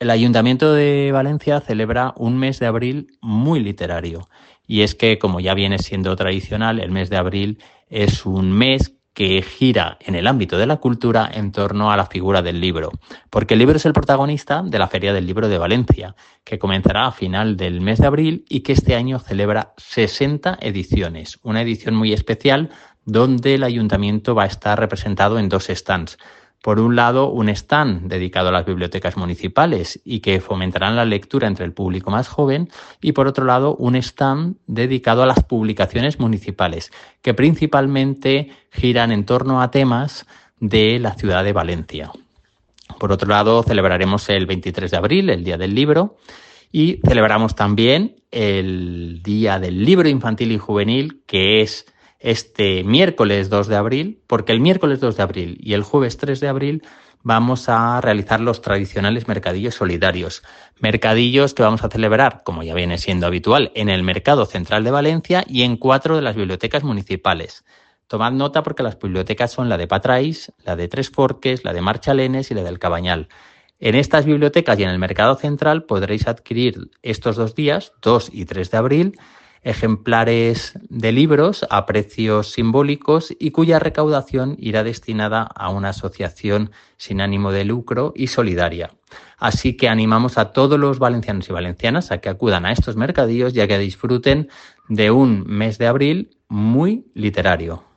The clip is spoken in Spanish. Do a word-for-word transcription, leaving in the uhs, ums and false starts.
El Ayuntamiento de Valencia celebra un mes de abril muy literario. Y es que, como ya viene siendo tradicional, el mes de abril es un mes que gira en el ámbito de la cultura en torno a la figura del libro. Porque el libro es el protagonista de la Feria del Libro de Valencia, que comenzará a final del mes de abril y que este año celebra sesenta ediciones. Una edición muy especial donde el ayuntamiento va a estar representado en dos stands. Por un lado, un stand dedicado a las bibliotecas municipales y que fomentarán la lectura entre el público más joven, y por otro lado, un stand dedicado a las publicaciones municipales, que principalmente giran en torno a temas de la ciudad de Valencia. Por otro lado, celebraremos el veintitrés de abril, el Día del Libro, y celebramos también el Día del Libro Infantil y Juvenil, que es este miércoles dos de abril, porque el miércoles dos de abril y el jueves tres de abril vamos a realizar los tradicionales mercadillos solidarios. Mercadillos que vamos a celebrar, como ya viene siendo habitual, en el Mercado Central de Valencia y en cuatro de las bibliotecas municipales. Tomad nota porque las bibliotecas son la de Patrais, la de Tres Forques, la de Marchalenes y la del Cabanyal. En estas bibliotecas y en el Mercado Central podréis adquirir estos dos días, dos y tres de abril, ejemplares de libros a precios simbólicos y cuya recaudación irá destinada a una asociación sin ánimo de lucro y solidaria. Así que animamos a todos los valencianos y valencianas a que acudan a estos mercadillos y a que disfruten de un mes de abril muy literario.